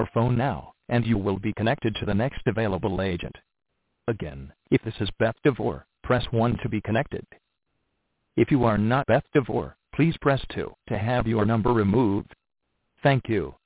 your phone now, and you will be connected to the next available agent. Again, if this is Beth DeVore, press 1 to be connected. If you are not Beth DeVore, please press 2 to have your number removed. Thank you.